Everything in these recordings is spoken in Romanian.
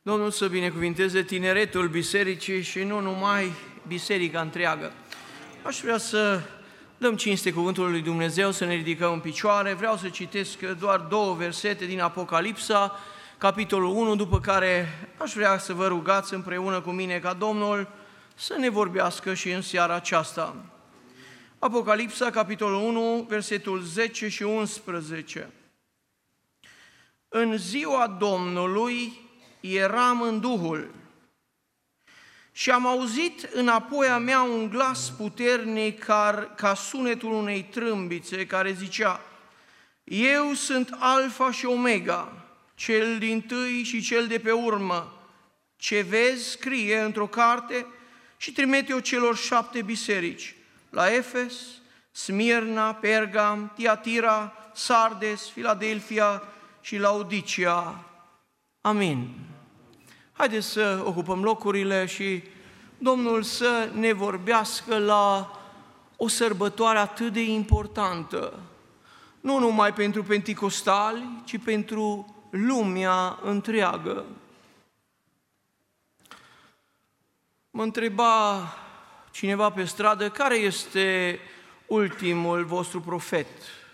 Domnul să binecuvinteze tineretul bisericii și nu numai biserica întreagă. Aș vrea să dăm cinste cuvântului lui Dumnezeu, să ne ridicăm în picioare. Vreau să citesc doar 2 versete din Apocalipsa, capitolul 1, după care aș vrea să vă rugați împreună cu mine ca Domnul să ne vorbească și în seara aceasta. Apocalipsa, capitolul 1, versetul 10 și 11. În ziua Domnului eram în Duhul și am auzit înapoi a mea un glas puternic ca sunetul unei trâmbițe care zicea: Eu sunt Alfa și Omega, cel dintâi și cel de pe urmă. Ce vezi, scrie într-o carte și trimite-o celor 7 biserici: la Efes, Smirna, Pergam, Tiatira, Sardes, Filadelfia și Laodicea. Amin. Haideți să ocupăm locurile și Domnul să ne vorbească la o sărbătoare atât de importantă, nu numai pentru penticostali, ci pentru lumea întreagă. Mă întreba cineva pe stradă: care este ultimul vostru profet?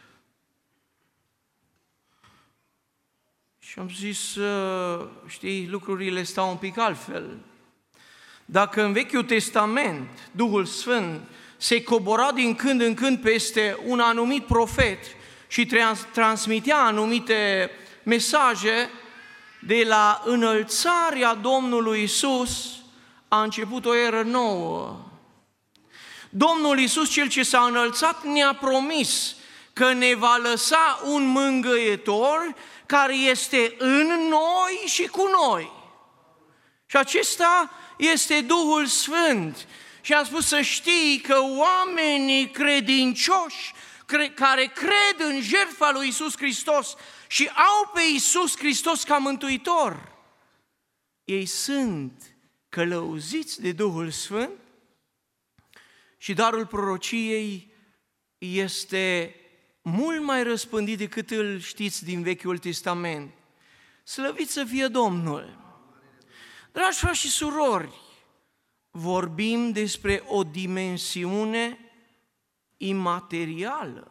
Și am zis: știi, lucrurile stau un pic altfel. Dacă în Vechiul Testament Duhul Sfânt se cobora din când în când peste un anumit profet și transmitea anumite mesaje, de la înălțarea Domnului Iisus a început o eră nouă. Domnul Iisus, Cel ce s-a înălțat, ne-a promis că ne va lăsa un mângâietor care este în noi și cu noi. Și acesta este Duhul Sfânt. Și am spus să știi că oamenii credincioși care cred în jertfa lui Iisus Hristos și au pe Iisus Hristos ca mântuitor, ei sunt călăuziți de Duhul Sfânt și darul prorociei este mult mai răspândit decât îl știți din Vechiul Testament. Slăvit să fie Domnul! Dragi frați și surori, vorbim despre o dimensiune imaterială.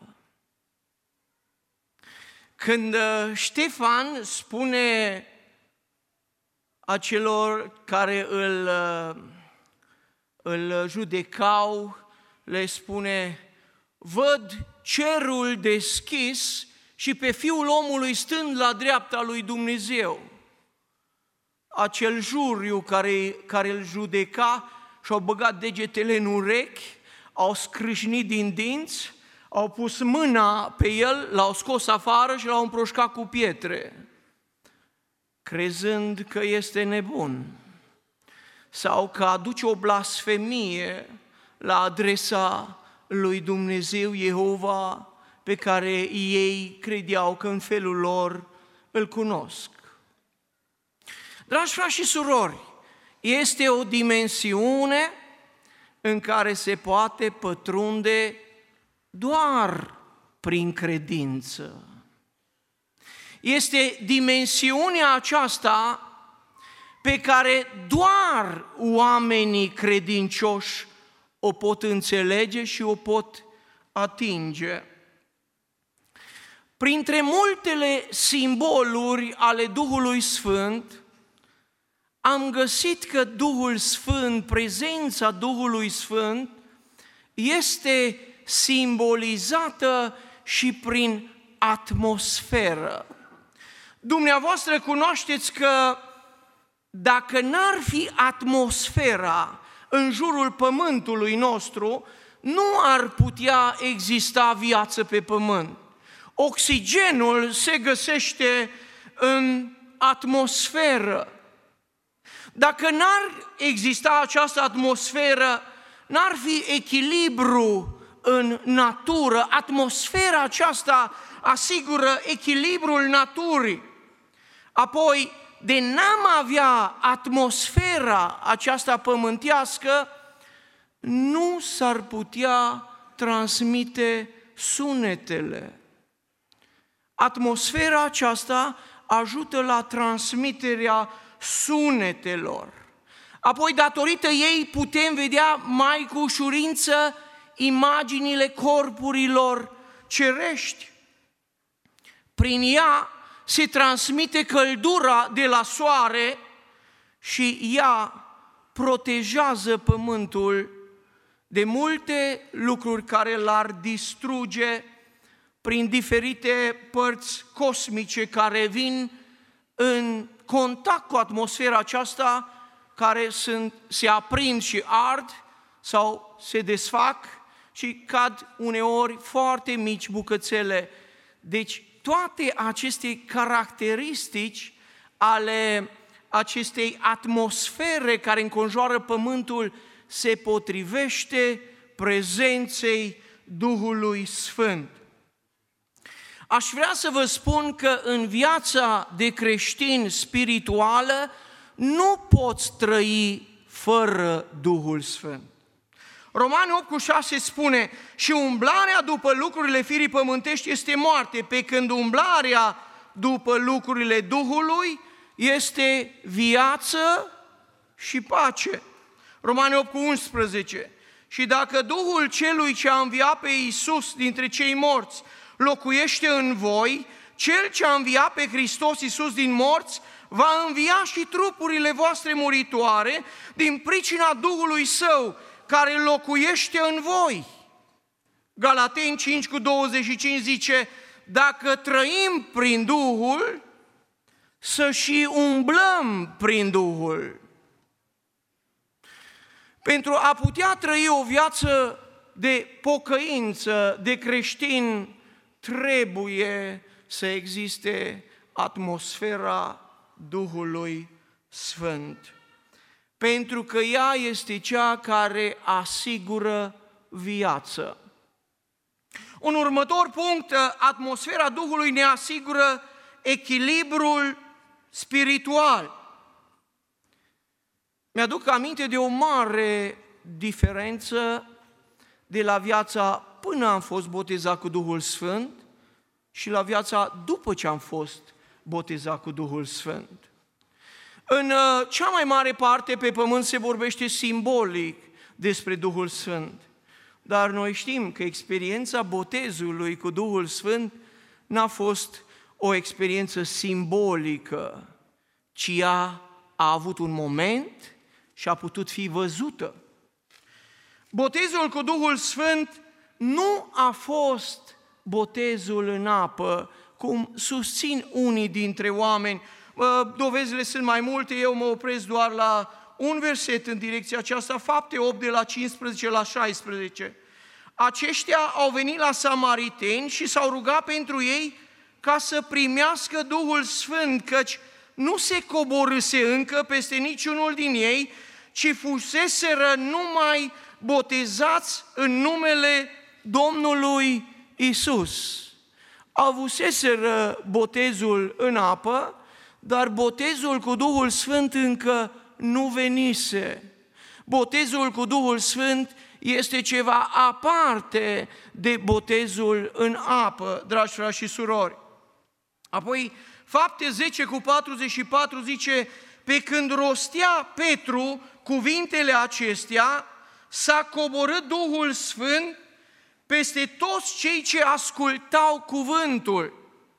Când Ștefan spune acelor care îl judecau, le spune: văd cerul deschis și pe Fiul omului stând la dreapta lui Dumnezeu. Acel juriu care îl judeca și-au băgat degetele în urechi, au scrâșnit din dinți, au pus mâna pe el, l-au scos afară și l-au împroșcat cu pietre, crezând că este nebun sau că aduce o blasfemie la adresa lui Dumnezeu Jehova, pe care ei credeau că în felul lor îl cunosc. Dragi frați și surori, este o dimensiune în care se poate pătrunde doar prin credință. Este dimensiunea aceasta pe care doar oamenii credincioși o pot înțelege și o pot atinge. Printre multele simboluri ale Duhului Sfânt, am găsit că Duhul Sfânt, prezența Duhului Sfânt, este simbolizată și prin atmosferă. Dumneavoastră cunoașteți că dacă n-ar fi atmosfera în jurul pământului nostru, nu ar putea exista viață pe pământ. Oxigenul se găsește în atmosferă. Dacă n-ar exista această atmosferă, n-ar fi echilibru în natură. Atmosfera aceasta asigură echilibrul naturii. Apoi, de n-am avea atmosfera aceasta pământească, nu s-ar putea transmite sunetele. Atmosfera aceasta ajută la transmiterea sunetelor. Apoi, datorită ei, putem vedea mai cu ușurință imaginile corpurilor cerești. Prin ea se transmite căldura de la soare și ea protejează pământul de multe lucruri care l-ar distruge prin diferite părți cosmice care vin în contact cu atmosfera aceasta, care se aprind și ard sau se desfac și cad uneori foarte mici bucățele. Deci toate aceste caracteristici ale acestei atmosfere care înconjoară pământul se potrivește prezenței Duhului Sfânt. Aș vrea să vă spun că în viața de creștin spirituală nu poți trăi fără Duhul Sfânt. Romani 8:6 spune: și umblarea după lucrurile firii pământești este moarte, pe când umblarea după lucrurile Duhului este viață și pace. Romani 8:11: și dacă Duhul celui ce a înviat pe Iisus dintre cei morți locuiește în voi, cel ce a înviat pe Hristos Iisus din morți va învia și trupurile voastre muritoare din pricina Duhului Său care locuiește în voi. Galateni 5:25 zice: dacă trăim prin Duhul, să și umblăm prin Duhul. Pentru a putea trăi o viață de pocăință, de creștin, trebuie să existe atmosfera Duhului Sfânt. Pentru că ea este cea care asigură viață. Un următor punct, atmosfera Duhului ne asigură echilibrul spiritual. Mi-aduc aminte de o mare diferență de la viața până am fost botezat cu Duhul Sfânt și la viața după ce am fost botezat cu Duhul Sfânt. În cea mai mare parte pe pământ se vorbește simbolic despre Duhul Sfânt, dar noi știm că experiența botezului cu Duhul Sfânt n-a fost o experiență simbolică, ci ea a avut un moment și a putut fi văzută. Botezul cu Duhul Sfânt nu a fost botezul în apă, cum susțin unii dintre oameni. Dovezile sunt mai multe, eu mă opresc doar la un verset în direcția aceasta, Fapte 8 de la 15 la 16. Aceștia au venit la samariteni și s-au rugat pentru ei ca să primească Duhul Sfânt, căci nu se coborâse încă peste niciunul din ei, ci fuseseră numai botezați în numele Domnului Iisus. Avuseseră botezul în apă, dar botezul cu Duhul Sfânt încă nu venise. Botezul cu Duhul Sfânt este ceva aparte de botezul în apă, dragi frați și surori. Apoi, Fapte 10:44 zice: pe când rostea Petru cuvintele acestea, s-a coborât Duhul Sfânt peste toți cei ce ascultau cuvântul.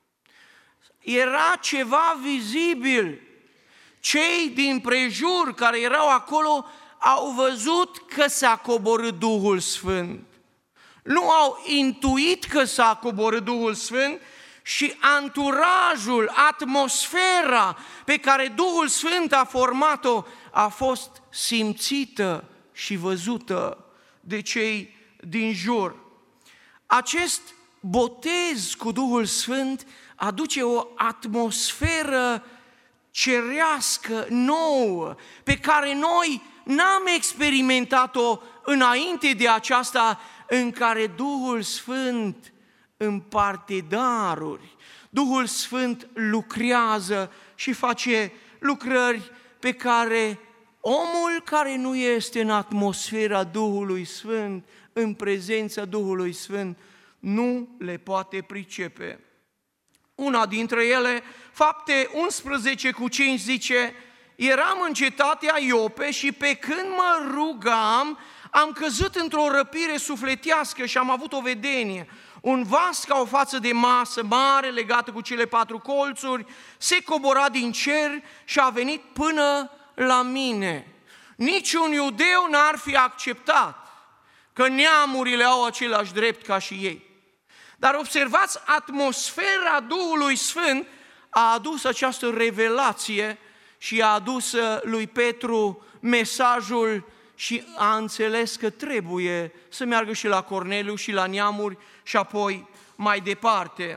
Era ceva vizibil. Cei din prejur care erau acolo au văzut că s-a coborât Duhul Sfânt. Nu au intuit că s-a coborât Duhul Sfânt, și anturajul, atmosfera pe care Duhul Sfânt a format-o a fost simțită și văzută de cei din jur. Acest botez cu Duhul Sfânt aduce o atmosferă cerească nouă, pe care noi n-am experimentat-o înainte de aceasta, în care Duhul Sfânt împarte daruri. Duhul Sfânt lucrează și face lucrări pe care omul care nu este în atmosfera Duhului Sfânt, în prezența Duhului Sfânt, nu le poate pricepe. Una dintre ele, Fapte 11:5 zice: eram în cetatea Iope și pe când mă rugam, am căzut într-o răpire sufletească și am avut o vedenie. Un vas ca o față de masă mare legată cu cele 4 colțuri se cobora din cer și a venit până la mine. Niciun iudeu n-ar fi acceptat că neamurile au același drept ca și ei. Dar observați, atmosfera Duhului Sfânt a adus această revelație și a adus lui Petru mesajul și a înțeles că trebuie să meargă și la Corneliu și la neamuri și apoi mai departe.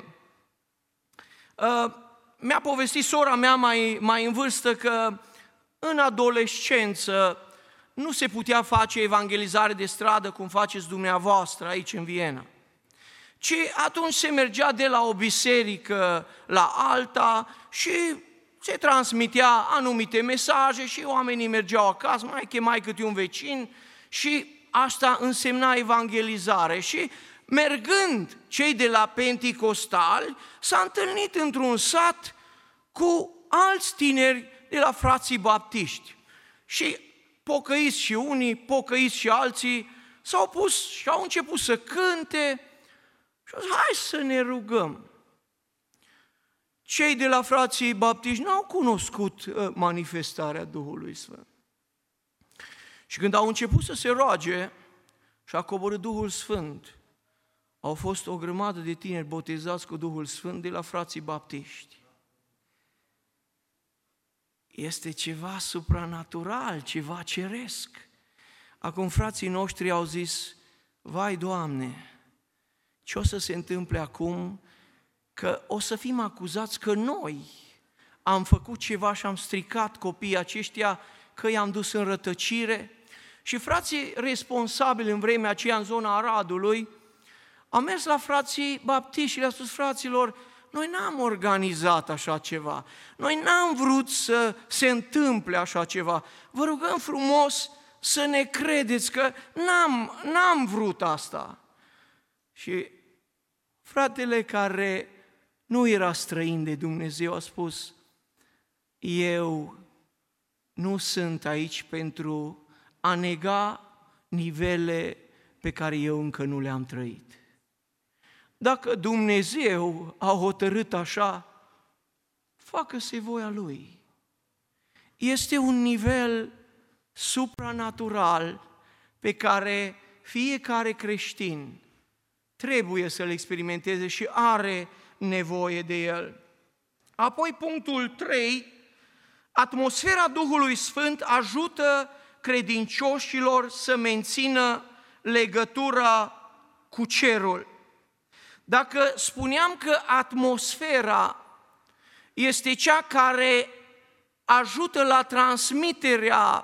Mi-a povestit sora mea mai în vârstă că în adolescență nu se putea face evangelizare de stradă cum faceți dumneavoastră aici în Viena, ci atunci se mergea de la o biserică la alta și se transmitea anumite mesaje și oamenii mergeau acasă, mai chemai câte un vecin și asta însemna evangelizare. Și mergând cei de la Penticostali, s-a întâlnit într-un sat cu alți tineri de la frații baptiști. Și pocăiți și unii, pocăiți și alții, s-au pus și au început să cânte și au zis, hai să ne rugăm. Cei de la frații baptiști n-au cunoscut manifestarea Duhului Sfânt. Și când au început să se roage și a coborât Duhul Sfânt, au fost o grămadă de tineri botezați cu Duhul Sfânt de la frații baptiști. Este ceva supranatural, ceva ceresc. Acum frații noștri au zis, vai Doamne, ce o să se întâmple acum? Că o să fim acuzați că noi am făcut ceva și am stricat copiii aceștia, că i-am dus în rătăcire. Și frații responsabili în vremea aceea în zona Aradului au mers la frații baptiști și le-a spus, fraților, noi n-am organizat așa ceva, noi n-am vrut să se întâmple așa ceva, vă rugăm frumos să ne credeți că n-am vrut asta. Și fratele care nu era străin de Dumnezeu a spus, eu nu sunt aici pentru a nega nivele pe care eu încă nu le-am trăit. Dacă Dumnezeu a hotărât așa, facă-se voia Lui. Este un nivel supranatural pe care fiecare creștin trebuie să-l experimenteze și are nevoie de el. Apoi punctul 3, atmosfera Duhului Sfânt ajută credincioșilor să mențină legătura cu cerul. Dacă spuneam că atmosfera este cea care ajută la transmiterea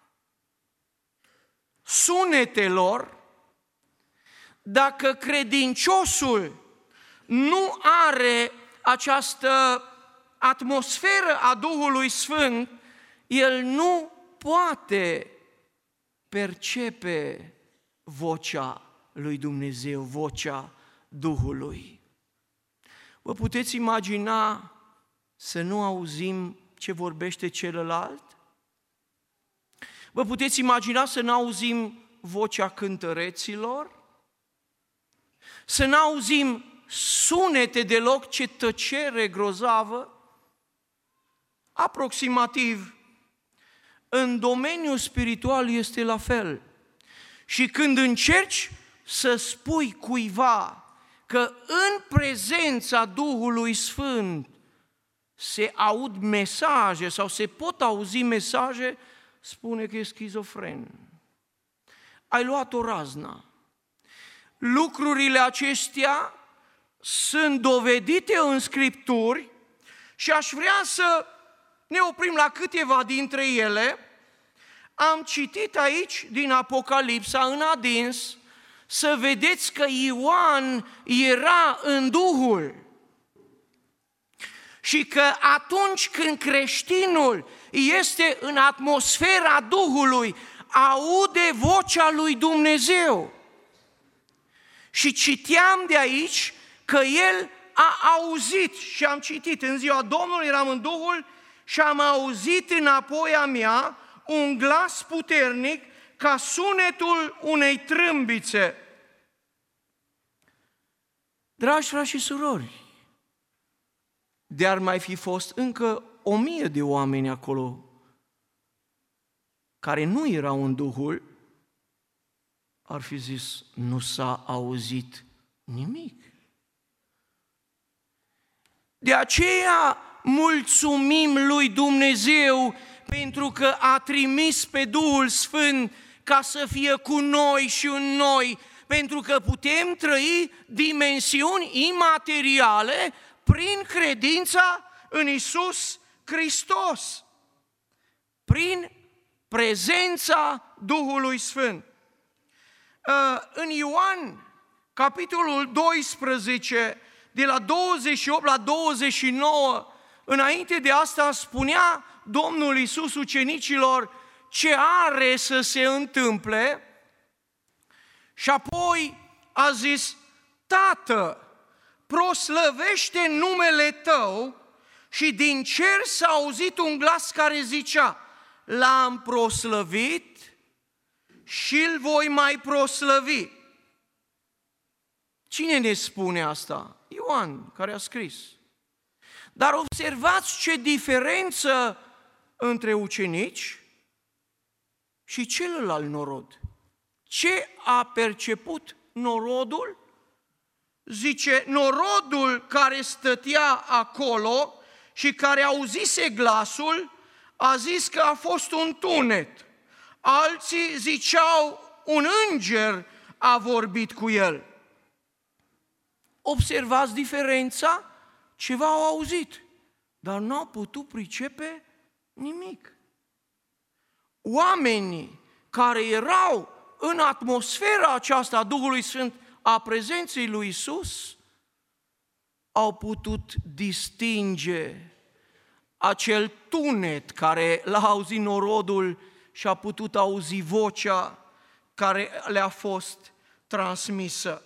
sunetelor, dacă credinciosul nu are această atmosferă a Duhului Sfânt, el nu poate percepe vocea lui Dumnezeu, vocea Duhului. Vă puteți imagina să nu auzim ce vorbește celălalt? Vă puteți imagina să nu auzim vocea cântăreților? Să nu auzim sunete deloc, ce tăcere grozavă? Aproximativ, în domeniul spiritual este la fel. Și când încerci să spui cuiva că în prezența Duhului Sfânt se aud mesaje sau se pot auzi mesaje, spune că e schizofren. Ai luat o raznă. Lucrurile acestea sunt dovedite în Scripturi și aș vrea să ne oprim la câteva dintre ele. Am citit aici din Apocalipsa în adins să vedeți că Ioan era în Duhul și că atunci când creștinul este în atmosfera Duhului, aude vocea lui Dumnezeu. Și citeam de aici că el a auzit și am citit, în ziua Domnului eram în Duhul și am auzit înapoi a mea un glas puternic ca sunetul unei trâmbițe. Dragi frați și surori, de-ar mai fi fost încă 1000 de oameni acolo care nu erau în Duhul, ar fi zis, nu s-a auzit nimic. De aceea mulțumim lui Dumnezeu pentru că a trimis pe Duhul Sfânt ca să fie cu noi și în noi, pentru că putem trăi dimensiuni imateriale prin credința în Iisus Hristos, prin prezența Duhului Sfânt. În Ioan, capitolul 12, de la 28 la 29, înainte de asta spunea Domnul Iisus ucenicilor ce are să se întâmple și apoi a zis, Tată, proslăvește numele Tău, și din cer s-a auzit un glas care zicea, L-am proslăvit și îl voi mai proslăvi. Cine ne spune asta? Ioan, care a scris. Dar observați ce diferență între ucenici și celălalt norod. Ce a perceput norodul? Zice, norodul care stătea acolo și care auzise glasul, a zis că a fost un tunet. Alții ziceau, un înger a vorbit cu el. Observați diferența? Ceva au auzit, dar nu au putut pricepe nimic. Oamenii care erau în atmosfera aceasta a Duhului Sfânt, a prezenței lui Iisus, au putut distinge acel tunet care l-a auzit norodul și a putut auzi vocea care le-a fost transmisă.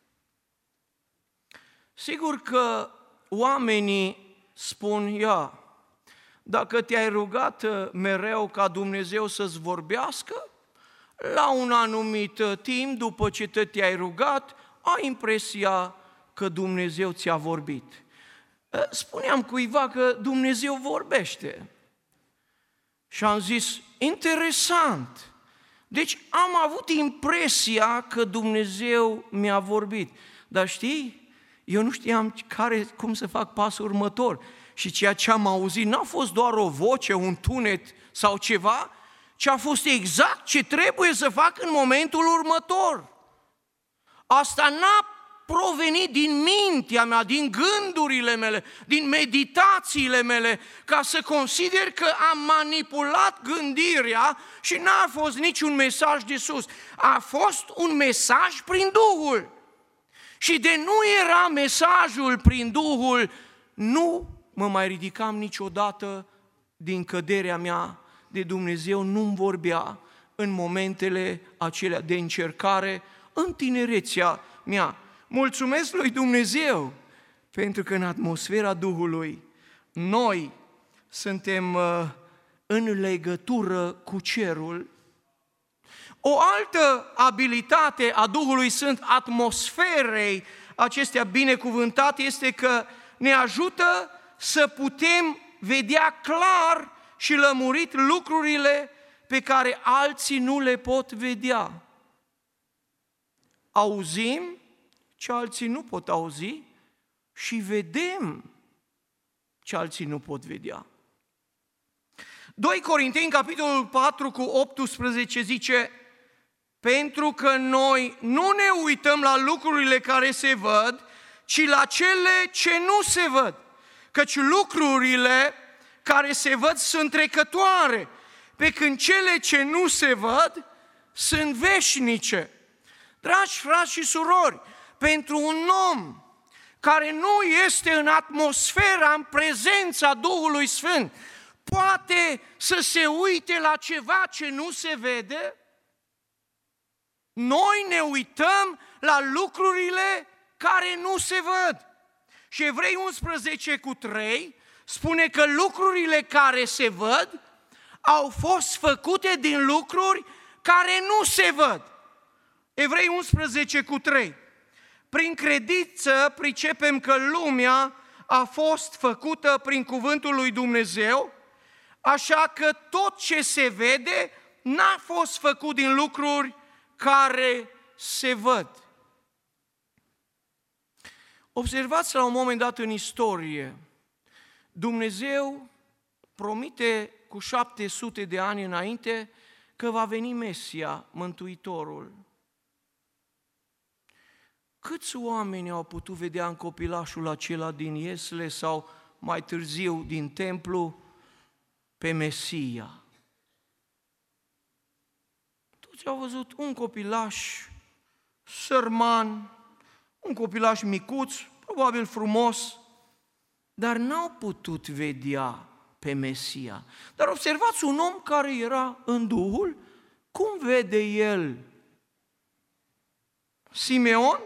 Sigur că oamenii spun, dacă te-ai rugat mereu ca Dumnezeu să-ți vorbească, la un anumit timp, după ce te-ai rugat, ai impresia că Dumnezeu ți-a vorbit. Spuneam cuiva că Dumnezeu vorbește. Și am zis, interesant. Deci am avut impresia că Dumnezeu mi-a vorbit. Dar știi, eu nu știam cum să fac pasul următor. Și ceea ce am auzit n-a fost doar o voce, un tunet sau ceva, ci a fost exact ce trebuie să fac în momentul următor. Asta n-a provenit din mintea mea, din gândurile mele, din meditațiile mele, ca să consider că am manipulat gândirea și n-a fost niciun mesaj de sus. A fost un mesaj prin Duhul. Și de nu era mesajul prin Duhul, nu mă mai ridicam niciodată din căderea mea de Dumnezeu, nu-mi vorbea în momentele acelea de încercare, în tinerețea mea. Mulțumesc lui Dumnezeu, pentru că în atmosfera Duhului noi suntem în legătură cu cerul. O altă abilitate a Duhului Sfânt, atmosferei acestea binecuvântate, este că ne ajută să putem vedea clar și lămurit lucrurile pe care alții nu le pot vedea. Auzim ce alții nu pot auzi și vedem ce alții nu pot vedea. 2 Corinteni, capitolul 4 cu 18 zice, pentru că noi nu ne uităm la lucrurile care se văd, ci la cele ce nu se văd. Căci lucrurile care se văd sunt trecătoare, pe când cele ce nu se văd sunt veșnice. Dragi frați și surori, pentru un om care nu este în atmosfera, în prezența Duhului Sfânt, poate să se uite la ceva ce nu se vede? Noi ne uităm la lucrurile care nu se văd. Și Evrei 11 cu 3 spune că lucrurile care se văd au fost făcute din lucruri care nu se văd. Evrei 11:3. Prin credință pricepem că lumea a fost făcută prin cuvântul lui Dumnezeu, așa că tot ce se vede n-a fost făcut din lucruri care se văd. Observați la un moment dat în istorie, Dumnezeu promite cu 700 de ani înainte că va veni Mesia, Mântuitorul. Câți oameni au putut vedea în copilașul acela din Iesle sau mai târziu din templu pe Mesia? Toți au văzut un copilaș sărman, un copilaș micuț, probabil frumos, dar n-au putut vedea pe Mesia. Dar observați un om care era în Duhul, cum vede el? Simeon?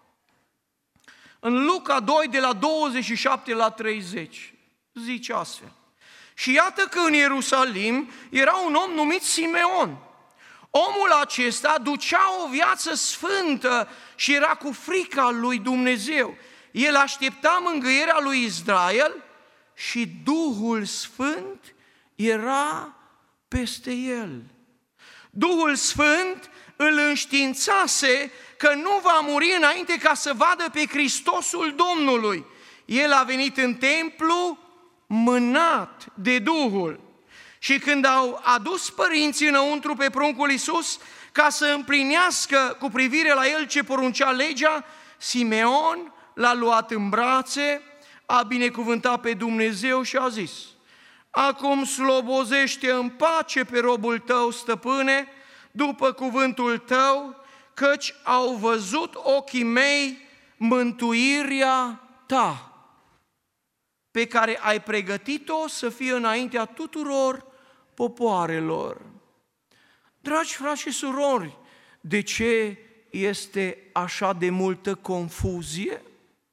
În Luca 2, de la 27 la 30, zice astfel: și iată că în Ierusalim era un om numit Simeon. Omul acesta ducea o viață sfântă și era cu frica lui Dumnezeu. El aștepta mângâierea lui Israel și Duhul Sfânt era peste el. Duhul Sfânt îl înștiințase că nu va muri înainte ca să vadă pe Hristosul Domnului. El a venit în templu mânat de Duhul. Și când au adus părinții înăuntru pe pruncul Iisus ca să împlinească cu privire la el ce poruncea legea, Simeon l-a luat în brațe, a binecuvântat pe Dumnezeu și a zis: acum slobozește în pace pe robul tău, stăpâne, după cuvântul tău, căci au văzut ochii mei mântuirea ta, pe care ai pregătit-o să fie înaintea tuturor popoarelor. Dragi frați și surori, de ce este așa de multă confuzie?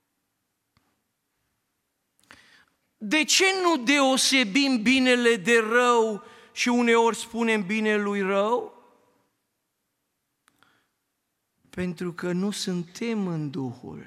De ce nu deosebim binele de rău și uneori spunem bine lui rău? Pentru că nu suntem în Duhul.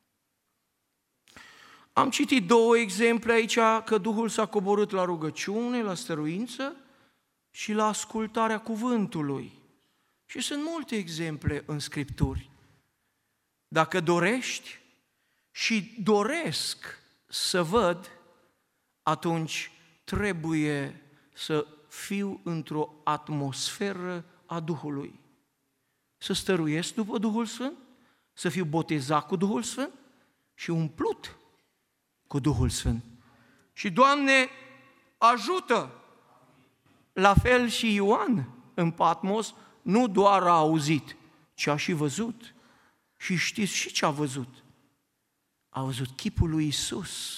Am citit 2 exemple aici, că Duhul s-a coborât la rugăciune, la stăruință și la ascultarea cuvântului. Și sunt multe exemple în Scripturi. Dacă dorești și doresc să văd, atunci trebuie să fiu într-o atmosferă a Duhului. Să stăruiesc după Duhul Sfânt, să fiu botezat cu Duhul Sfânt și umplut cu Duhul Sfânt. Și, Doamne, ajută! La fel și Ioan în Patmos nu doar a auzit, ci a și văzut. Și știți și ce a văzut? A văzut chipul lui Iisus.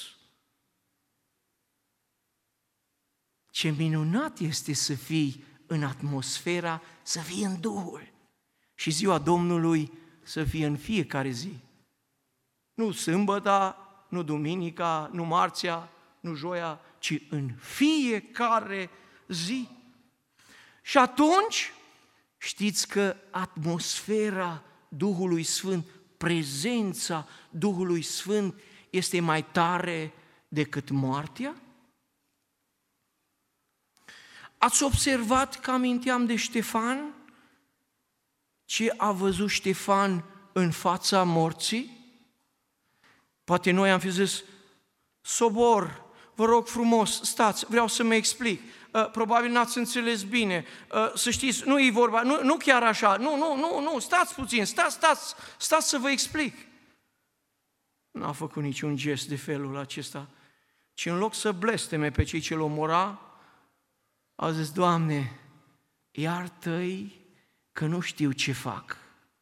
Ce minunat este să fii în atmosfera, să fii în Duhul. Și ziua Domnului să fie în fiecare zi. Nu sâmbăta, nu duminica, nu marțea, nu joia, ci în fiecare zi. Și atunci știți că atmosfera Duhului Sfânt, prezența Duhului Sfânt este mai tare decât moartea? Ați observat că aminteam de Ștefan? Ce a văzut Ștefan în fața morții? Poate noi am fi zis: sobor, vă rog frumos, stați, vreau să mă explic. Probabil n-ați înțeles bine. Să știți, nu e vorba, nu chiar așa, nu, stați puțin, stați să vă explic. N-a făcut niciun gest de felul acesta, ci în loc să blesteme pe cei ce-l omora, a zis: Doamne, iartă-i că nu știu ce fac.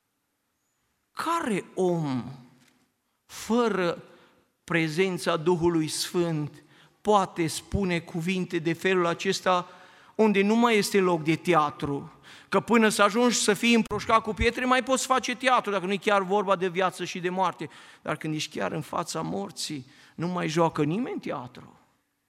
Care om, fără prezența Duhului Sfânt, poate spune cuvinte de felul acesta unde nu mai este loc de teatru? Că până să ajungi să fii împroșcat cu pietre, mai poți face teatru, dacă nu e chiar vorba de viață și de moarte. Dar când ești chiar în fața morții, nu mai joacă nimeni teatru.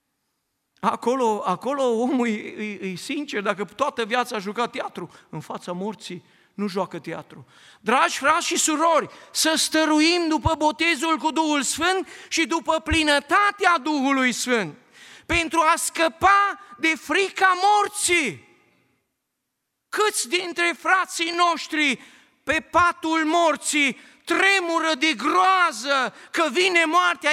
Acolo omul e sincer, dacă toată viața a jucat teatru, în fața morții nu joacă teatru. Dragi frați și surori, să stăruim după botezul cu Duhul Sfânt și după plinătatea Duhului Sfânt, pentru a scăpa de frica morții. Câți dintre frații noștri pe patul morții tremură de groază că vine moartea,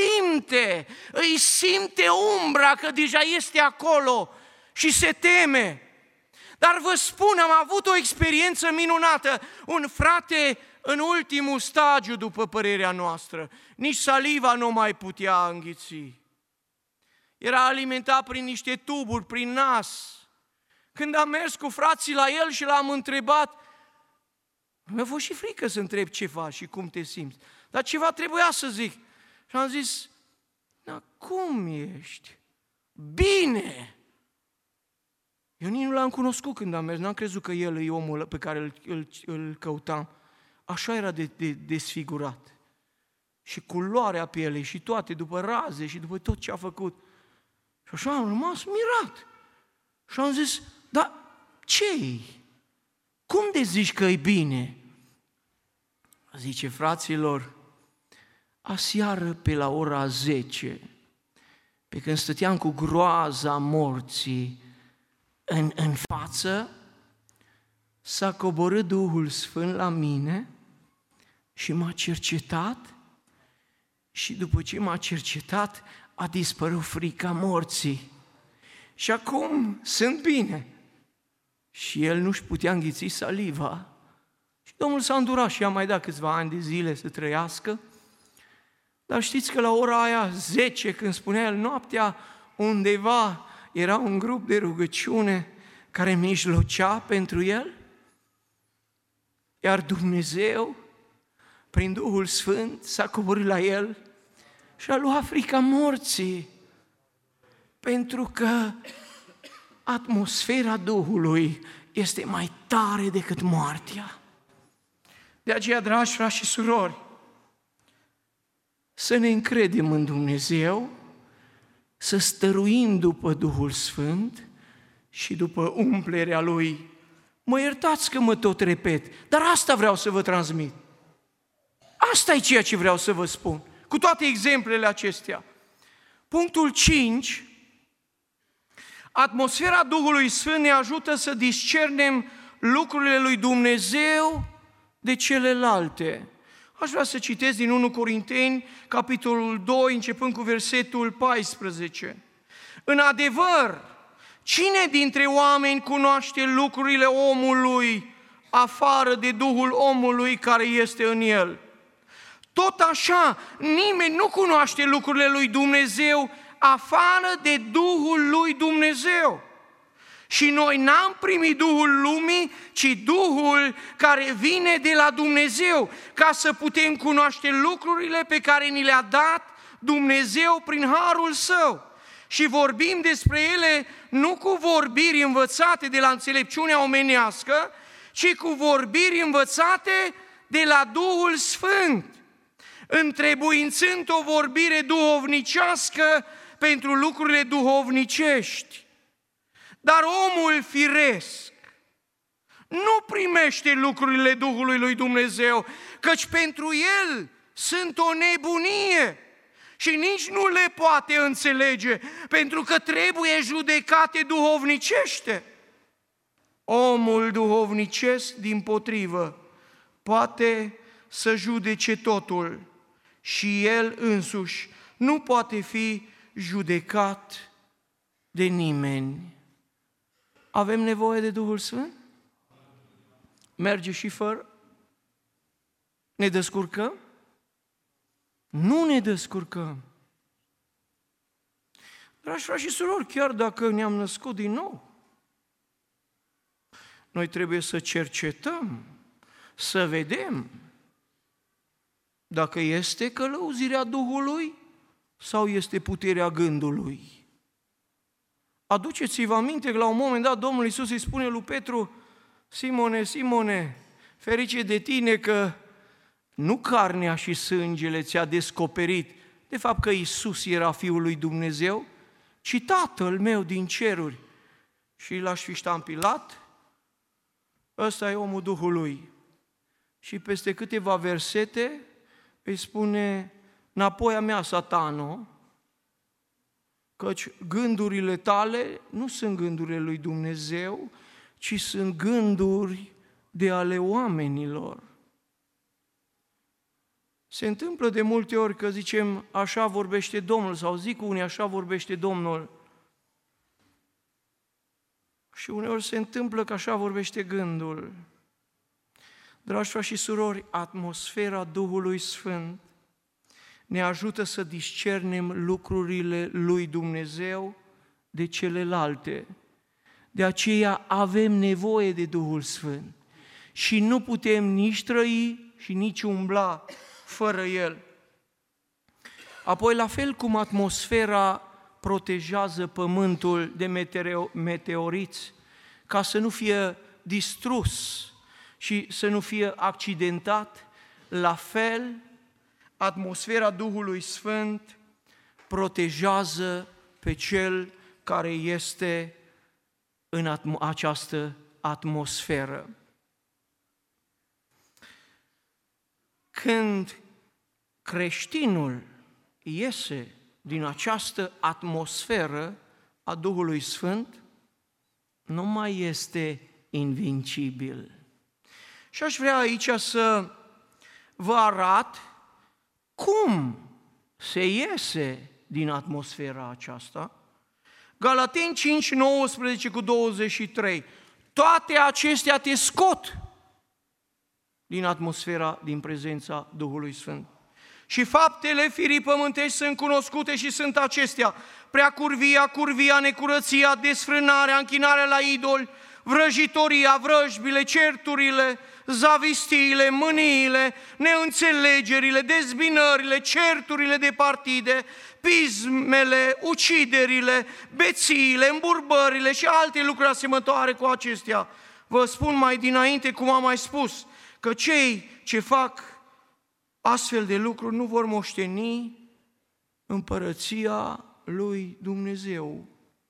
îi simte umbra că deja este acolo și se teme. Dar vă spun, am avut o experiență minunată, un frate în ultimul stagiu, după părerea noastră, nici saliva nu mai putea înghiți. Era alimentat prin niște tuburi, prin nas. Când am mers cu frații la el și l-am întrebat, mi-a fost și frică să întreb ce faci și cum te simți. Dar ceva trebuia să zic. Și am zis, dar cum ești? Bine! Eu nici nu l-am cunoscut când am mers, n-am crezut că el e omul pe care îl căutam. Așa era de desfigurat. Și culoarea pielei și toate, după raze și după tot ce a făcut. Și așa am rămas mirat. Și am zis, dar ce-i? Cum de zici că e bine? Zice, fraților, aseară pe la ora 10, pe când stăteam cu groaza morții în față, s-a coborât Duhul Sfânt la mine și m-a cercetat și după ce m-a cercetat a dispărut frica morții. Și acum sunt bine. Și el nu-și putea înghiți saliva. Și Domnul s-a îndurat și i-a mai dat câțiva ani de zile să trăiască. Dar știți că la ora aia 10, când spunea el noaptea, undeva era un grup de rugăciune care mijlocea pentru el, iar Dumnezeu, prin Duhul Sfânt, s-a coborât la el și a luat frica morții, pentru că atmosfera Duhului este mai tare decât moartea. De aceea, dragi frați și surori, să ne încredem în Dumnezeu, să stăruim după Duhul Sfânt și după umplerea Lui. Mă iertați că mă tot repet, dar asta vreau să vă transmit. Asta e ceea ce vreau să vă spun, cu toate exemplele acestea. Punctul 5, atmosfera Duhului Sfânt ne ajută să discernem lucrurile lui Dumnezeu de celelalte. Aș vrea să citesc din 1 Corinteni, capitolul 2, începând cu versetul 14. În adevăr, cine dintre oameni cunoaște lucrurile omului afară de Duhul omului care este în el? Tot așa, nimeni nu cunoaște lucrurile lui Dumnezeu afară de Duhul lui Dumnezeu. Și noi n-am primit Duhul lumii, ci Duhul care vine de la Dumnezeu, ca să putem cunoaște lucrurile pe care ni le-a dat Dumnezeu prin harul Său. Și vorbim despre ele nu cu vorbiri învățate de la înțelepciunea omenească, ci cu vorbiri învățate de la Duhul Sfânt, întrebuințând o vorbire duhovnicească pentru lucrurile duhovnicești. Dar omul firesc nu primește lucrurile Duhului lui Dumnezeu, căci pentru el sunt o nebunie și nici nu le poate înțelege, pentru că trebuie judecate duhovnicește. Omul duhovnicesc, dimpotrivă, poate să judece totul și el însuși nu poate fi judecat de nimeni. Avem nevoie de Duhul Sfânt? Merge și fără? Ne descurcăm? Nu ne descurcăm. Dragi frați și surori, chiar dacă ne-am născut din nou, noi trebuie să cercetăm, să vedem dacă este călăuzirea Duhului sau este puterea gândului. Aduceți-vă aminte că la un moment dat Domnul Iisus îi spune lui Petru: Simone, Simone, ferice de tine că nu carnea și sângele ți-a descoperit de fapt că Iisus era Fiul lui Dumnezeu, ci Tatăl meu din ceruri. Și l-aș fi ștampilat, ăsta e omul Duhului. Și peste câteva versete îi spune, înapoi a mea, Satano, căci gândurile tale nu sunt gândurile lui Dumnezeu, ci sunt gânduri de ale oamenilor. Se întâmplă de multe ori că zicem, așa vorbește Domnul, sau zic unii, așa vorbește Domnul. Și uneori se întâmplă că așa vorbește gândul. Dragi frați și surori, atmosfera Duhului Sfânt ne ajută să discernem lucrurile lui Dumnezeu de celelalte. De aceea avem nevoie de Duhul Sfânt și nu putem nici trăi și nici umbla fără El. Apoi, la fel cum atmosfera protejează pământul de meteoriți ca să nu fie distrus și să nu fie accidentat, la fel, atmosfera Duhului Sfânt protejează pe cel care este în această atmosferă. Când creștinul iese din această atmosferă a Duhului Sfânt, nu mai este invincibil. Și aș vrea aici să vă arăt cum se iese din atmosfera aceasta. Galateni 5, 19 cu 23. Toate acestea te scot din atmosfera, din prezența Duhului Sfânt. Și faptele firii pământești sunt cunoscute și sunt acestea: preacurvia, curvia, necurăția, desfrânarea, închinarea la idoli, vrăjitoria, vrăjbile, certurile, zavistiile, mâniile, neînțelegerile, dezbinările, certurile de partide, pismele, uciderile, bețiile, îmburbările și alte lucruri asemănătoare cu acestea. Vă spun mai dinainte, cum am mai spus, că cei ce fac astfel de lucruri nu vor moșteni împărăția lui Dumnezeu.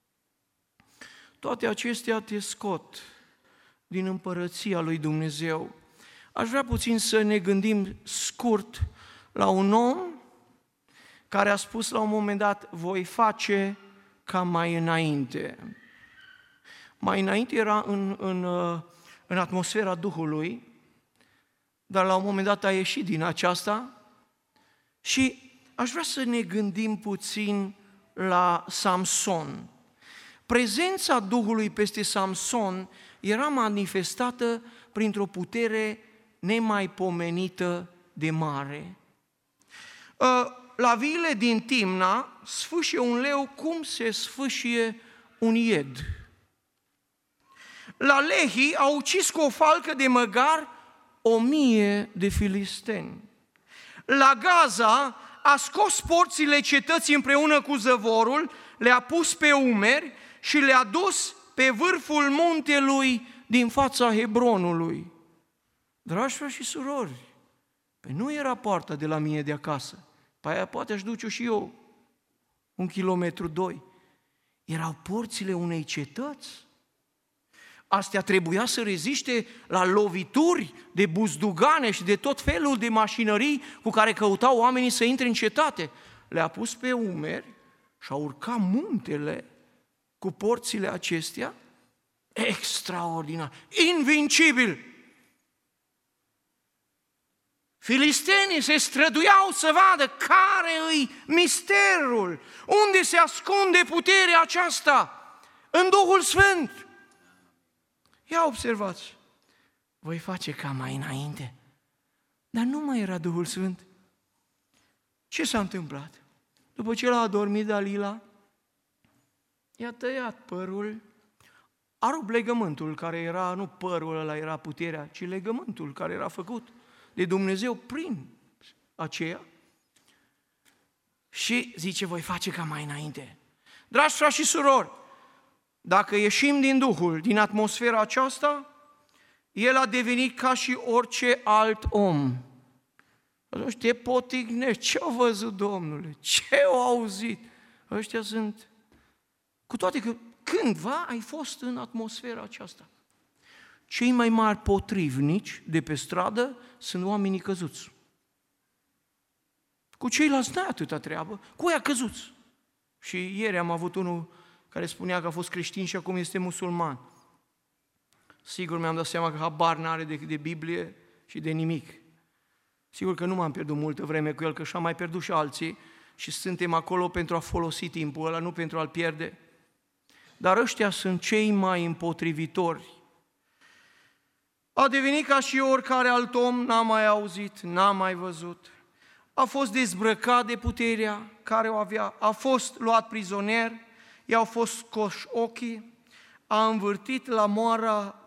Toate acestea te scot din împărăția lui Dumnezeu. Aș vrea puțin să ne gândim scurt la un om care a spus la un moment dat, voi face ca mai înainte. Mai înainte era în atmosfera Duhului, dar la un moment dat a ieșit din aceasta și aș vrea să ne gândim puțin la Samson. Prezența Duhului peste Samson era manifestată printr-o putere nemaipomenită de mare. La viile din Timna sfâșie un leu cum se sfâșie un ied. La Lehi a ucis cu o falcă de măgar 1000 de filisteni. La Gaza a scos porțile cetății împreună cu zăvorul, le-a pus pe umeri și le-a dus pe vârful muntelui din fața Hebronului. Dragi frați și surori, nu era poarta de la mine de acasă, pe aia poate aș duce-o și eu 1 kilometru, 2. Erau porțile unei cetăți. Astea trebuia să reziste la lovituri de buzdugane și de tot felul de mașinării cu care căutau oamenii să intre în cetate. Le-a pus pe umeri și a urcat muntele cu porțile acestea. Extraordinar, invincibil! Filistenii se străduiau să vadă care îi misterul, unde se ascunde puterea aceasta, în Duhul Sfânt. Ia observați, voi face ca mai înainte, dar nu mai era Duhul Sfânt. Ce s-a întâmplat? După ce l-a adormit Dalila, i-a tăiat părul, a rupt legământul care era, nu părul ăla era puterea, ci legământul care era făcut de Dumnezeu prin aceea și zice, voi face ca mai înainte. Dragi frați și surori, dacă ieșim din Duhul, din atmosfera aceasta, el a devenit ca și orice alt om. Atunci te potignești. Ce au văzut, Domnule? Ce au auzit? Ăștia sunt Cu toate că cândva ai fost în atmosfera aceasta. Cei mai mari potrivnici de pe stradă sunt oamenii căzuți. Cu ceilalți n-ai atâta treabă, cu ăia căzuți. Și ieri am avut unul care spunea că a fost creștin și acum este musulman. Sigur mi-am dat seama că habar n-are decât de Biblie și de nimic. Sigur că nu m-am pierdut multă vreme cu el, că și-am mai pierdut și alții și suntem acolo pentru a folosi timpul ăla, nu pentru a-l pierde. Dar ăștia sunt cei mai împotrivitori. A devenit ca și oricare alt om, n-a mai auzit, n-a mai văzut. A fost dezbrăcat de puterea care o avea, a fost luat prizonier, i-au fost scoși ochii, a învârtit la moara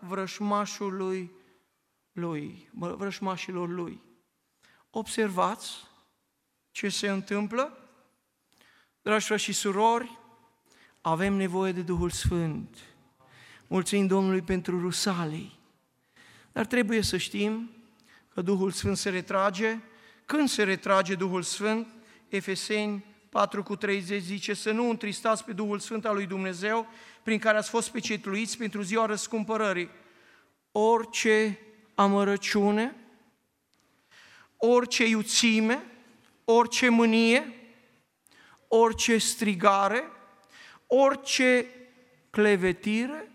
vrășmașilor lui. Observați ce se întâmplă? Dragi frați și surori, avem nevoie de Duhul Sfânt. Mulțumim Domnului pentru Rusalii. Dar trebuie să știm că Duhul Sfânt se retrage. Când se retrage Duhul Sfânt? Efeseni 4:30 zice: să nu întristați pe Duhul Sfânt al lui Dumnezeu, prin care ați fost pecetluiți pentru ziua răscumpărării. Orice amărăciune, orice iuțime, orice mânie, orice strigare, orice clevetire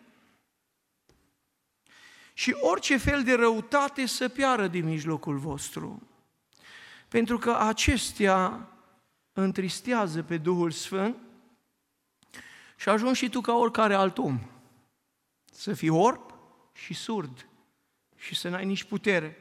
și orice fel de răutate să piară din mijlocul vostru. Pentru că acestea întristează pe Duhul Sfânt și ajungi și tu ca oricare alt om să fii orb și surd și să n-ai nici putere.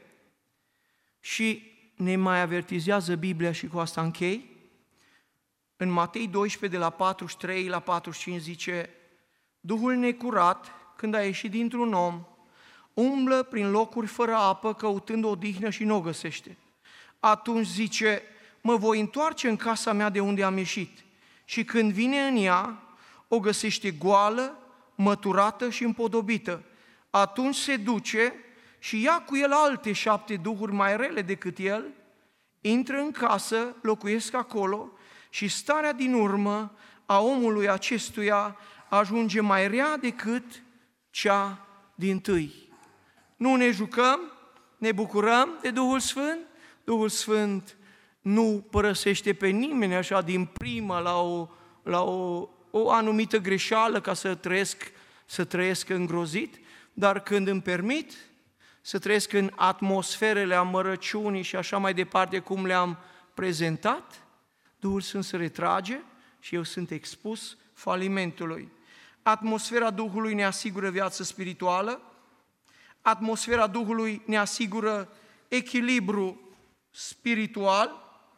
Și ne mai avertizează Biblia și cu asta închei. În Matei 12, de la 43 la 45 zice: Duhul necurat, când a ieșit dintr-un om, umblă prin locuri fără apă, căutând odihnă și nu o găsește. Atunci zice: mă voi întoarce în casa mea de unde am ieșit. Și când vine în ea, o găsește goală, măturată și împodobită. Atunci se duce și ia cu el alte 7 duhuri mai rele decât el, intră în casă, locuiesc acolo și starea din urmă a omului acestuia ajunge mai rea decât cea dintâi. Nu ne jucăm, ne bucurăm de Duhul Sfânt. Duhul Sfânt nu părăsește pe nimeni așa din prima la o anumită greșeală ca să trăiesc îngrozit, dar când îmi permit să trăiesc în atmosferele amărăciunii și așa mai departe cum le-am prezentat, Duhul Sfânt se retrage și eu sunt expus falimentului. Atmosfera Duhului ne asigură viață spirituală, atmosfera Duhului ne asigură echilibru spiritual,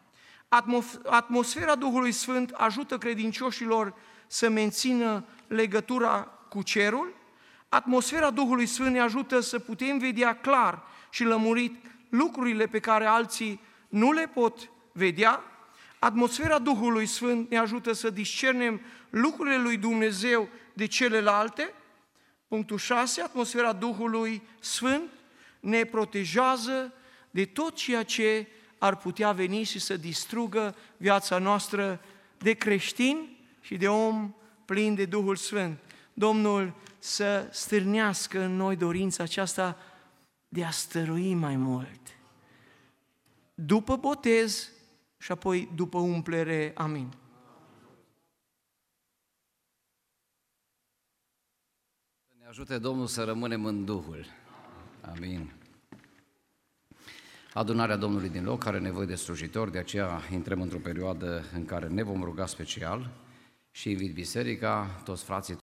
atmosfera Duhului Sfânt ajută credincioșilor să mențină legătura cu cerul, atmosfera Duhului Sfânt ne ajută să putem vedea clar și lămurit lucrurile pe care alții nu le pot vedea, atmosfera Duhului Sfânt ne ajută să discernem lucrurile lui Dumnezeu de celelalte. Punctul 6, atmosfera Duhului Sfânt ne protejează de tot ceea ce ar putea veni și să distrugă viața noastră de creștin și de om plin de Duhul Sfânt. Domnul să stârnească în noi dorința aceasta de a stărui mai mult. După botez și apoi după umplere. Amin. Să ne ajute Domnul să rămânem în Duhul. Amin. Adunarea Domnului din loc are nevoie de slujitori, de aceea intrăm într-o perioadă în care ne vom ruga special și invit biserica, toți frații